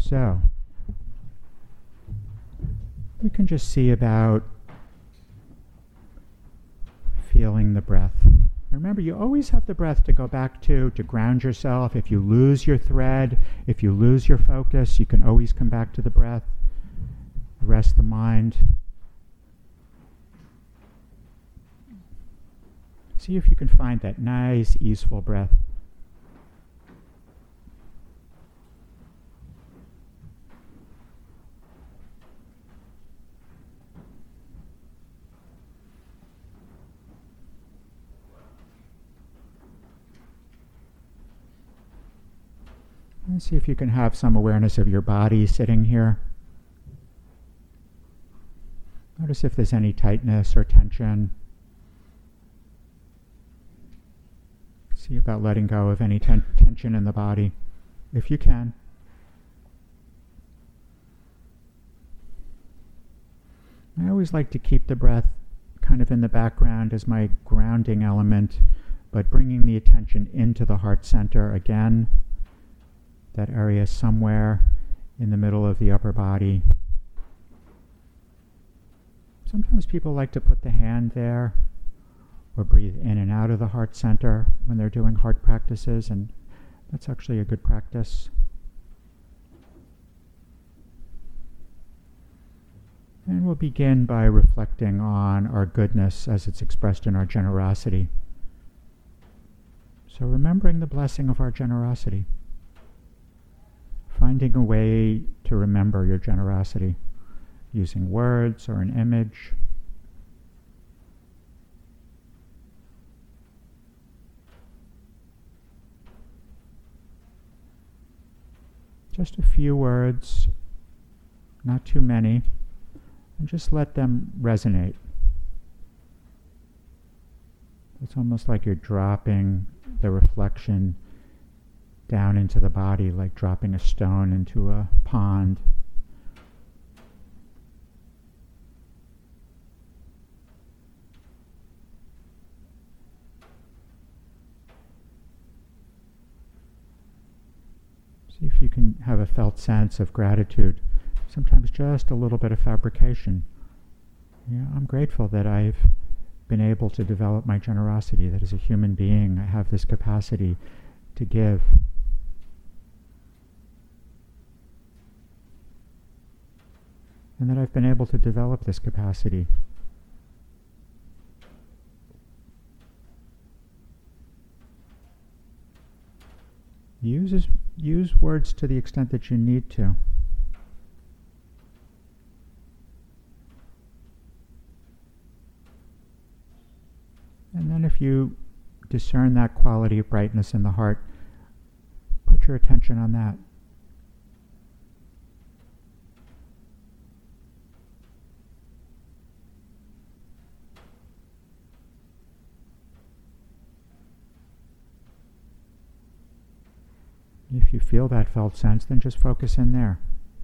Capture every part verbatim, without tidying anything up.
So, we can just see about feeling the breath. Remember, you always have the breath to go back to, to ground yourself. If you lose your thread, if you lose your focus, you can always come back to the breath. Rest the mind. See if you can find that nice, easeful breath. And see if you can have some awareness of your body sitting here. Notice if there's any tightness or tension. See about letting go of any ten- tension in the body, if you can. I always like to keep the breath kind of in the background as my grounding element, but bringing the attention into the heart center again. That area somewhere in the middle of the upper body. Sometimes people like to put the hand there or breathe in and out of the heart center when they're doing heart practices, and that's actually a good practice. And we'll begin by reflecting on our goodness as it's expressed in our generosity. So remembering the blessing of our generosity. Finding a way to remember your generosity, using words or an image. Just a few words, not too many, and just let them resonate. It's almost like you're dropping the reflection down into the body, like dropping a stone into a pond. See if you can have a felt sense of gratitude. Sometimes just a little bit of fabrication. Yeah, I'm grateful that I've been able to develop my generosity, that as a human being I have this capacity to give. And that I've been able to develop this capacity. Use, use words to the extent that you need to. And then if you discern that quality of brightness in the heart, put your attention on that. If you feel that felt sense, then just focus in there.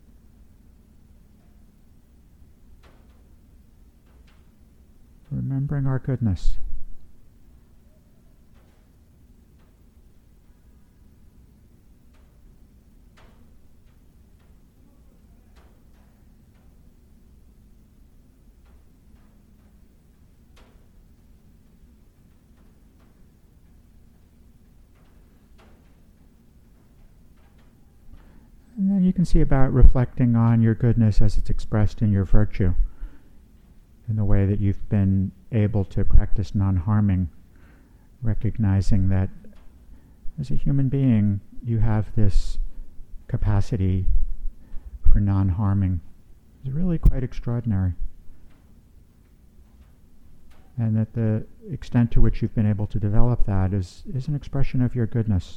Remembering our goodness. And then you can see about reflecting on your goodness as it's expressed in your virtue, in the way that you've been able to practice non-harming, recognizing that as a human being you have this capacity for non-harming. It's really quite extraordinary. And that the extent to which you've been able to develop that is, is an expression of your goodness.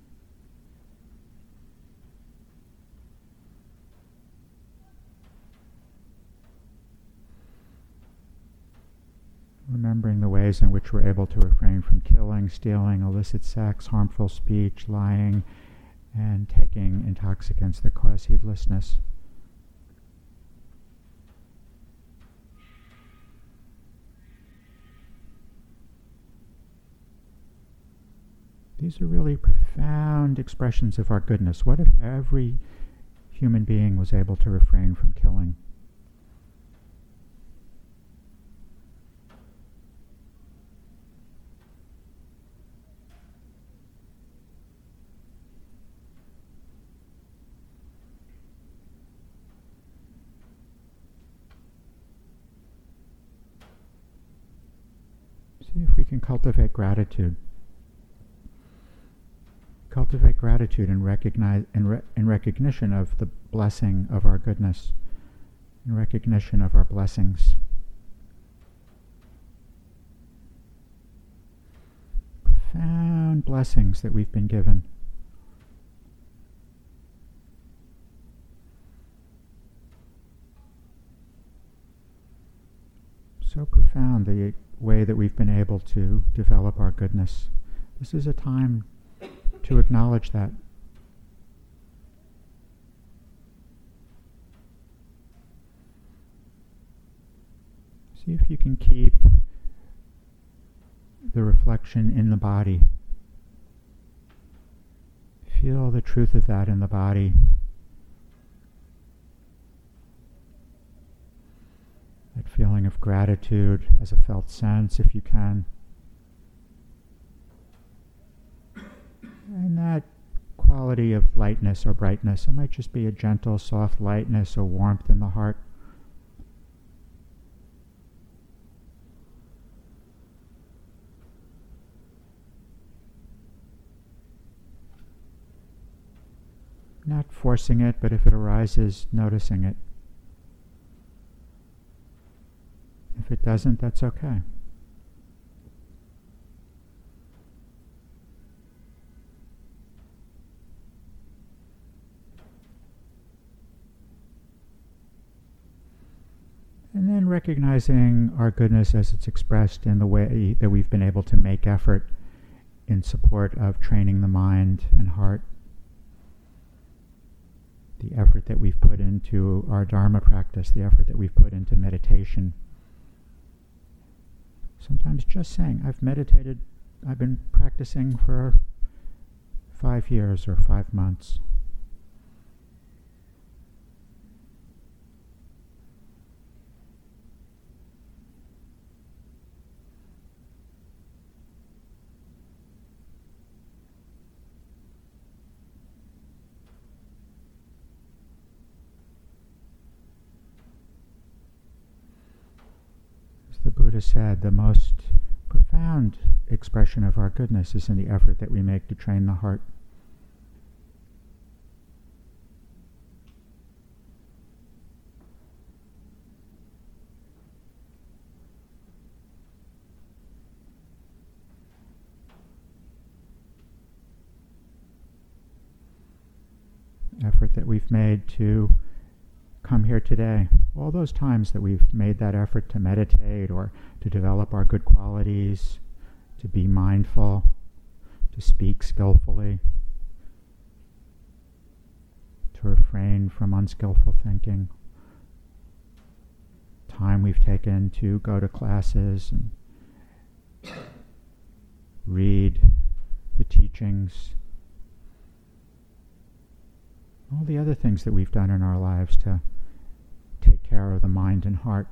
Remembering the ways in which we're able to refrain from killing, stealing, illicit sex, harmful speech, lying, and taking intoxicants that cause heedlessness. These are really profound expressions of our goodness. What if every human being was able to refrain from killing. See if we can cultivate gratitude. Cultivate gratitude and recognize in, re- in recognition of the blessing of our goodness, in recognition of our blessings. Profound blessings that we've been given. So profound, the way that we've been able to develop our goodness. This is a time to acknowledge that. See if you can keep the reflection in the body. Feel the truth of that in the body. That feeling of gratitude as a felt sense, if you can. And that quality of lightness or brightness. It might just be a gentle, soft lightness or warmth in the heart. Not forcing it, but if it arises, noticing it. If it doesn't, that's okay. And then recognizing our goodness as it's expressed in the way that we've been able to make effort in support of training the mind and heart. The effort that we've put into our Dharma practice, the effort that we've put into meditation. Sometimes just saying, I've meditated, I've been practicing for five years or five months. The Buddha said the most profound expression of our goodness is in the effort that we make to train the heart. Effort that we've made to come here today. All those times that we've made that effort to meditate or to develop our good qualities, to be mindful, to speak skillfully, to refrain from unskillful thinking. Time we've taken to go to classes and read the teachings. All the other things that we've done in our lives to take care of the mind and heart.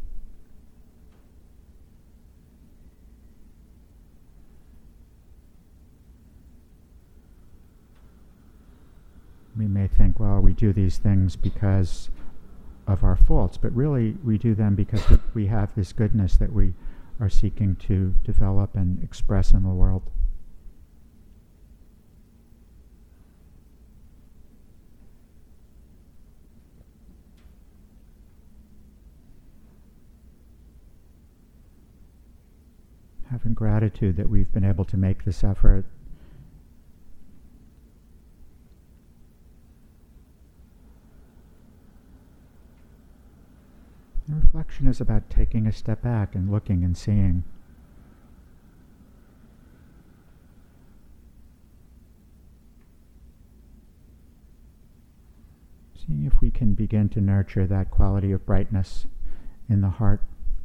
We may think, well, we do these things because of our faults, but really we do them because we, we have this goodness that we are seeking to develop and express in the world. Having gratitude that we've been able to make this effort. The reflection is about taking a step back and looking and seeing. Seeing if we can begin to nurture that quality of brightness in the heart.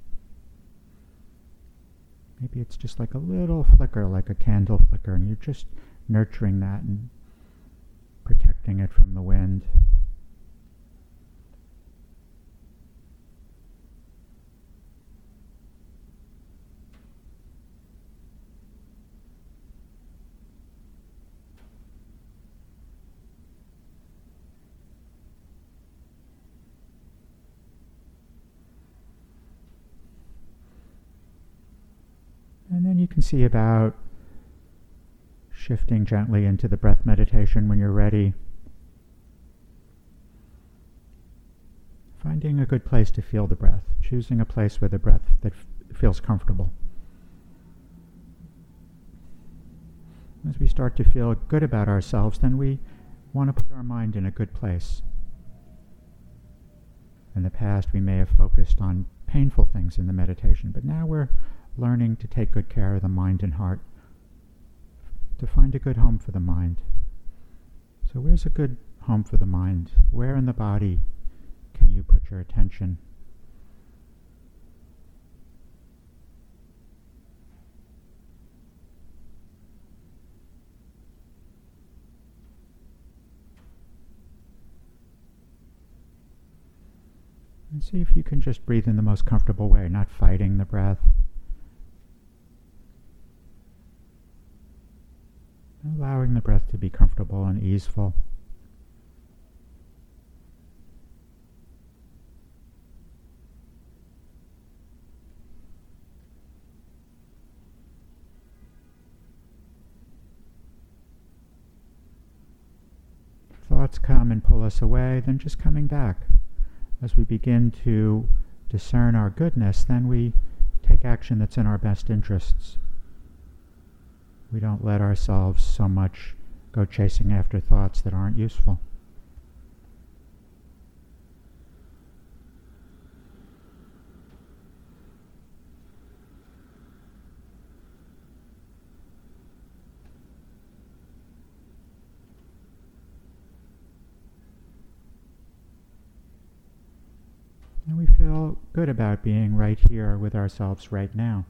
Maybe it's just like a little flicker, like a candle flicker, and you're just nurturing that and protecting it from the wind. you can see about shifting gently into the breath meditation when you're ready. Finding a good place to feel the breath, choosing a place where the breath that f- feels comfortable. As we start to feel good about ourselves, then we want to put our mind in a good place. In the past, we may have focused on painful things in the meditation, but now we're learning to take good care of the mind and heart, to find a good home for the mind. So where's a good home for the mind? Where in the body can you put your attention? And see if you can just breathe in the most comfortable way, not fighting the breath. Allowing the breath to be comfortable and easeful. Thoughts come and pull us away, then just coming back. As we begin to discern our goodness, then we take action that's in our best interests. We don't let ourselves so much go chasing after thoughts that aren't useful. And we feel good about being right here with ourselves right now.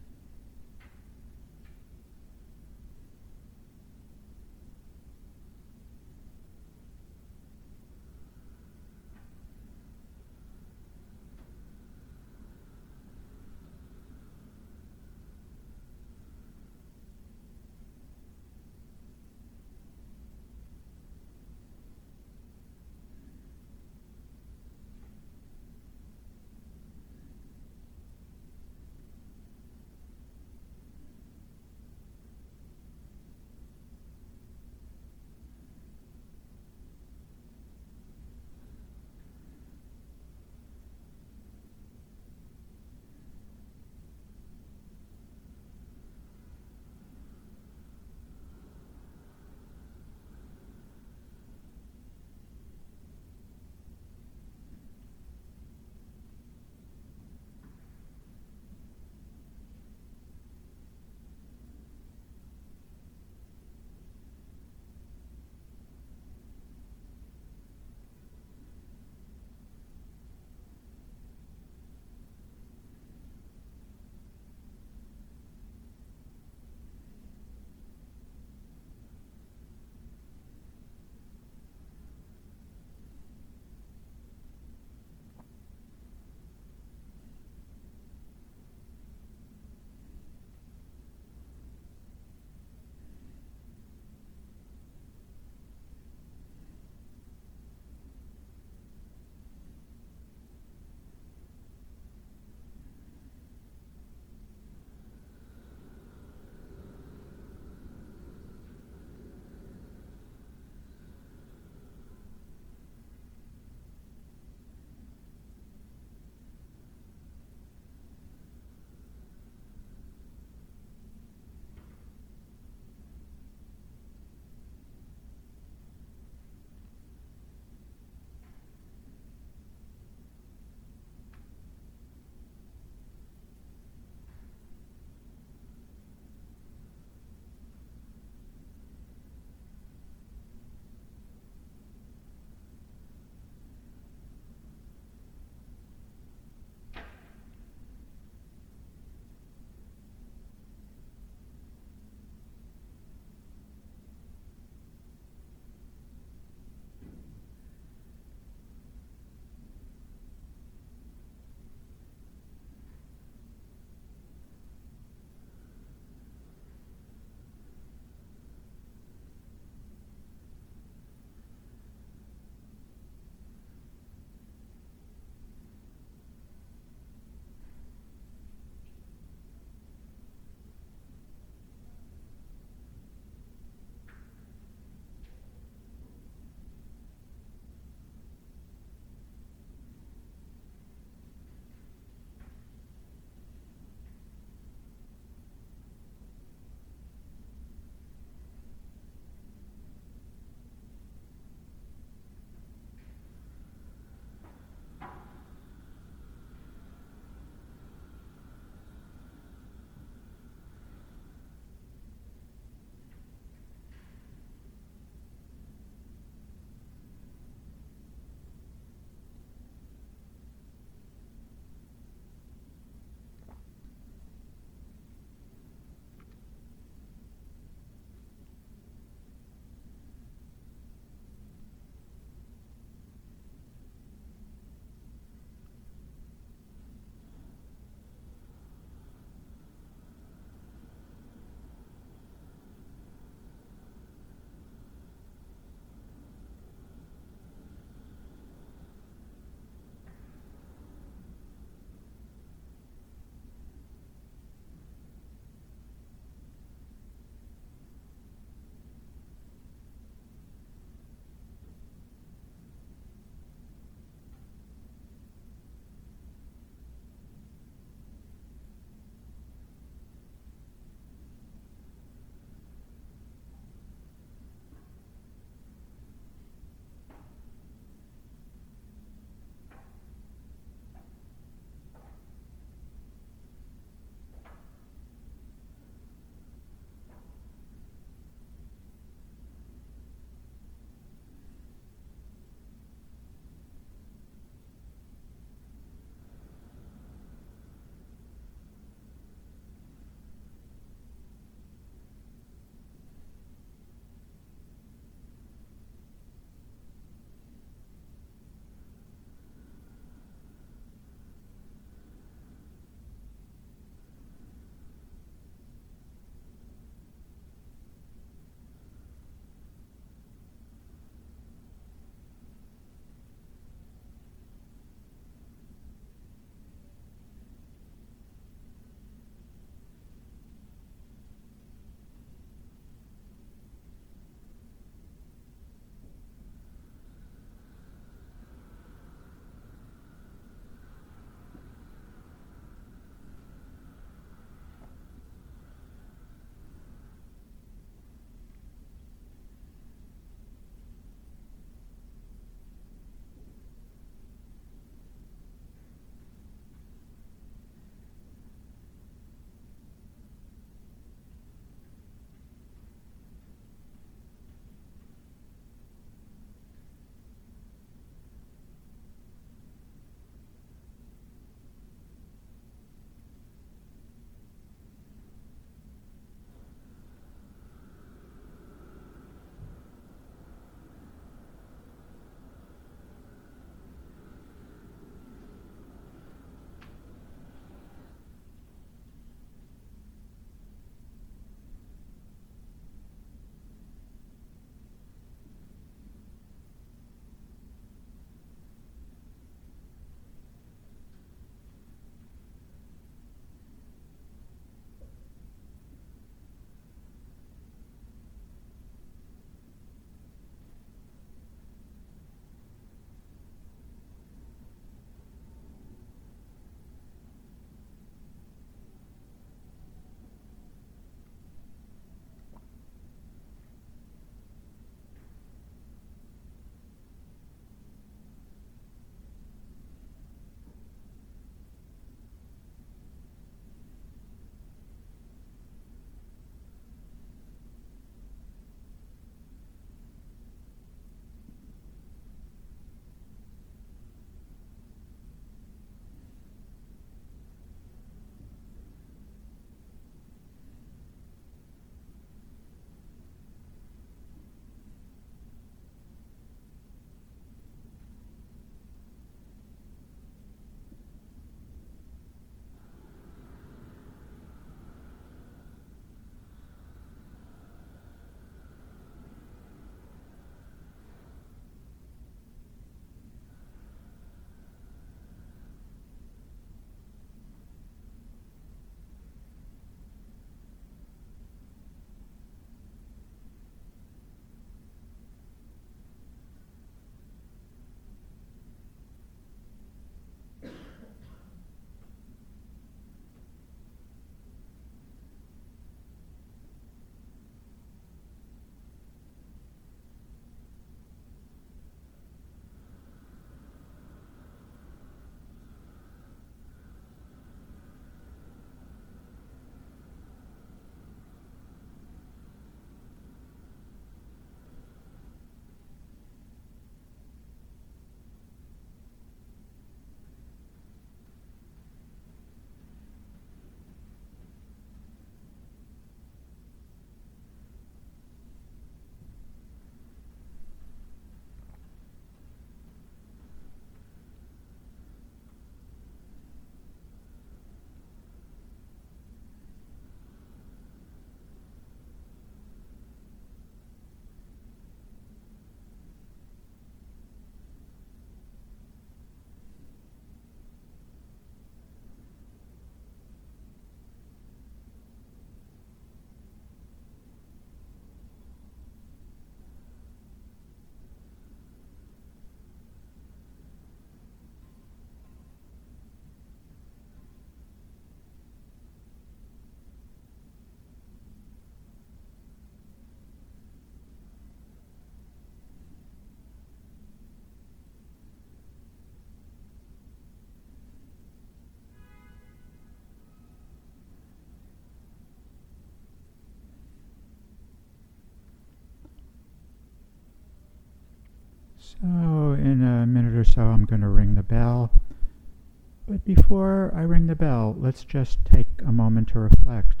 So in a minute or so I'm going to ring the bell. But before I ring the bell, let's just take a moment to reflect.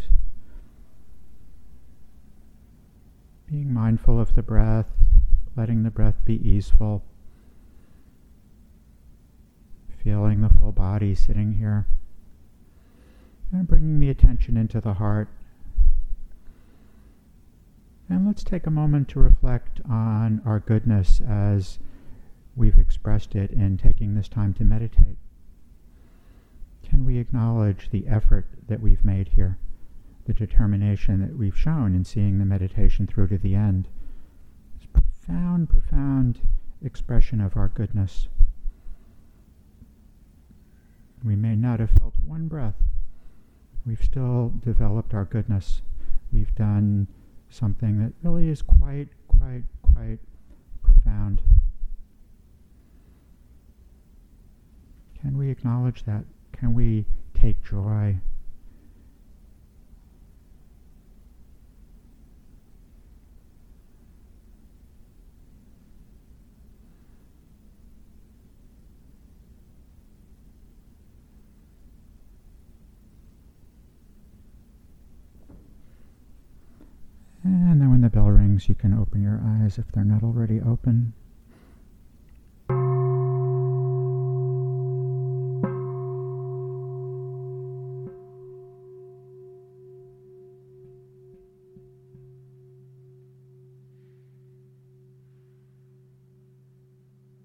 Being mindful of the breath, letting the breath be easeful, feeling the full body sitting here, and bringing the attention into the heart. And let's take a moment to reflect on our goodness as we've expressed it in taking this time to meditate. Can we acknowledge the effort that we've made here, the determination that we've shown in seeing the meditation through to the end? This profound, profound expression of our goodness. We may not have felt one breath. We've still developed our goodness. We've done something that really is quite, quite, quite profound. Can we acknowledge that? Can we take joy? And then when the bell rings, you can open your eyes if they're not already open.